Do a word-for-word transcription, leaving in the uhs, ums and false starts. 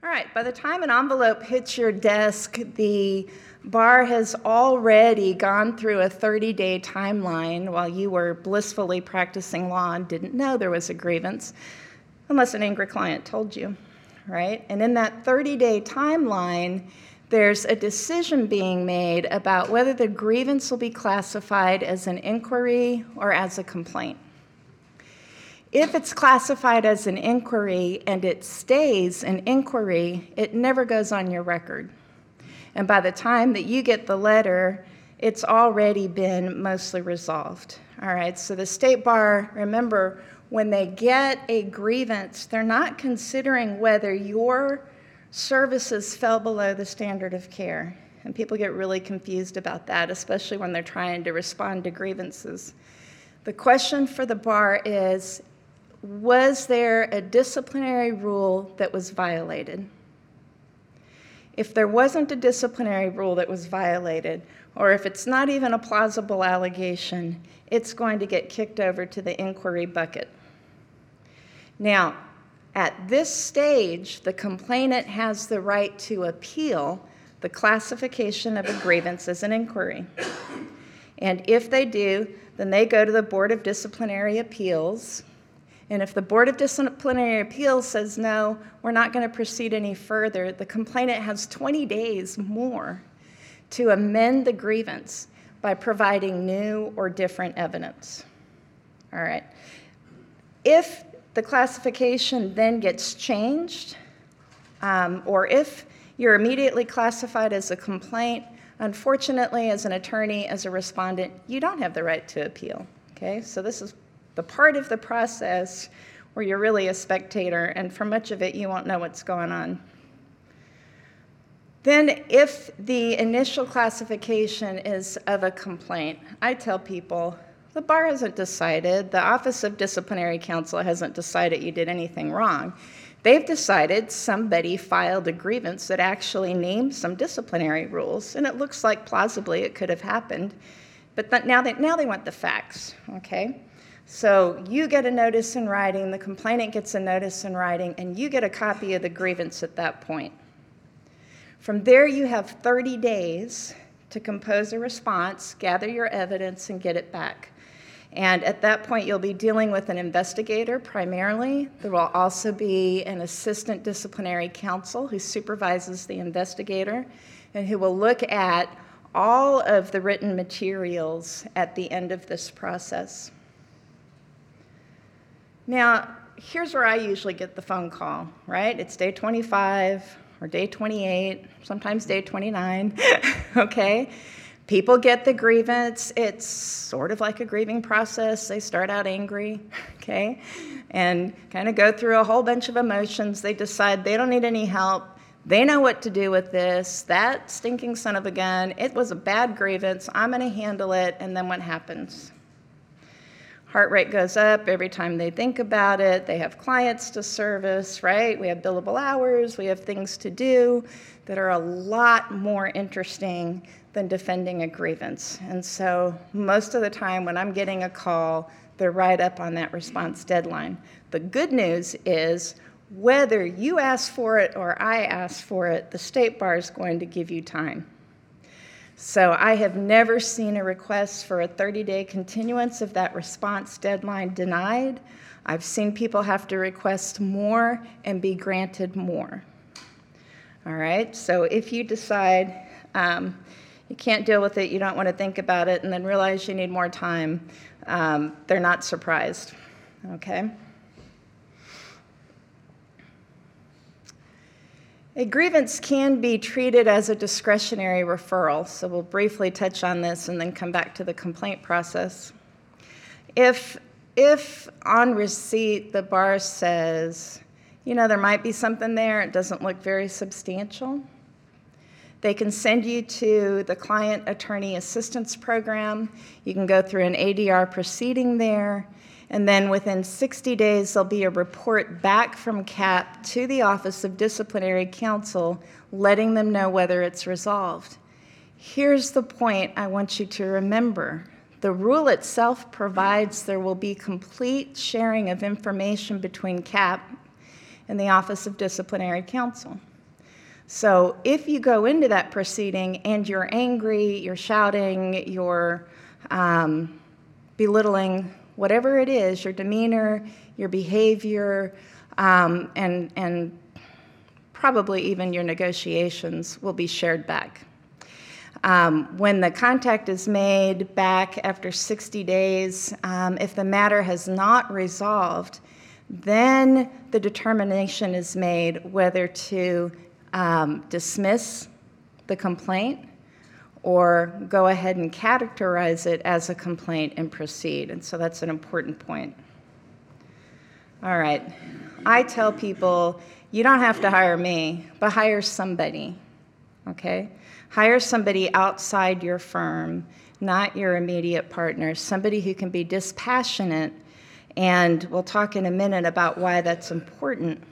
right, by the time an envelope hits your desk, the bar has already gone through a thirty-day timeline while you were blissfully practicing law and didn't know there was a grievance, unless an angry client told you, right? And in that thirty-day timeline, there's a decision being made about whether the grievance will be classified as an inquiry or as a complaint. If it's classified as an inquiry and it stays an inquiry, it never goes on your record. And by the time that you get the letter, it's already been mostly resolved. All right, so the State Bar, remember, when they get a grievance, they're not considering whether your services fell below the standard of care. And people get really confused about that, especially when they're trying to respond to grievances. The question for the bar is, was there a disciplinary rule that was violated? If there wasn't a disciplinary rule that was violated, or if it's not even a plausible allegation, it's going to get kicked over to the inquiry bucket. Now, at this stage, the complainant has the right to appeal the classification of a grievance as an inquiry. And if they do, then they go to the Board of Disciplinary Appeals. And if the Board of Disciplinary Appeals says, no, we're not going to proceed any further, the complainant has twenty days more to amend the grievance by providing new or different evidence. All right. If the classification then gets changed, um, or if you're immediately classified as a complaint, unfortunately, as an attorney, as a respondent, you don't have the right to appeal. Okay, so this is the part of the process where you're really a spectator, and for much of it, you won't know what's going on. Then, if the initial classification is of a complaint, I tell people, the bar hasn't decided, the Office of Disciplinary Counsel hasn't decided you did anything wrong. They've decided somebody filed a grievance that actually named some disciplinary rules, and it looks like plausibly it could have happened, but th- now, they, now they want the facts, okay? So you get a notice in writing, the complainant gets a notice in writing, and you get a copy of the grievance at that point. From there, you have thirty days to compose a response, gather your evidence, and get it back. And at that point, you'll be dealing with an investigator primarily. There will also be an assistant disciplinary counsel who supervises the investigator and who will look at all of the written materials at the end of this process. Now, here's where I usually get the phone call, right? It's day twenty-five or day twenty-eight, sometimes day twenty-nine, okay? People get the grievance. It's sort of like a grieving process. They start out angry, okay, and kind of go through a whole bunch of emotions. They decide they don't need any help. They know what to do with this. That stinking son of a gun, it was a bad grievance. I'm going to handle it, and then what happens? Heart rate goes up every time they think about it. They have clients to service, right? We have billable hours. We have things to do that are a lot more interesting than defending a grievance. And so most of the time when I'm getting a call, they're right up on that response deadline. The good news is whether you ask for it or I ask for it, the State Bar is going to give you time. So I have never seen a request for a thirty-day continuance of that response deadline denied. I've seen people have to request more and be granted more. All right, so if you decide um, you can't deal with it, you don't want to think about it, and then realize you need more time, um, they're not surprised, okay? A grievance can be treated as a discretionary referral, so we'll briefly touch on this and then come back to the complaint process. If, if on receipt the bar says, you know, there might be something there, it doesn't look very substantial, they can send you to the Client Attorney Assistance Program. You can go through an A D R proceeding there. And then within sixty days, there'll be a report back from C A P to the Office of Disciplinary Counsel, letting them know whether it's resolved. Here's the point I want you to remember. The rule itself provides there will be complete sharing of information between C A P and the Office of Disciplinary Counsel. So if you go into that proceeding and you're angry, you're shouting, you're um, belittling, whatever it is, your demeanor, your behavior, um, and, and probably even your negotiations will be shared back. Um, when the contact is made back after sixty days, um, if the matter has not resolved, then the determination is made whether to um, dismiss the complaint or go ahead and categorize it as a complaint and proceed. And so that's an important point. All right. I tell people, you don't have to hire me, but hire somebody, okay? Hire somebody outside your firm, not your immediate partner, somebody who can be dispassionate, and we'll talk in a minute about why that's important.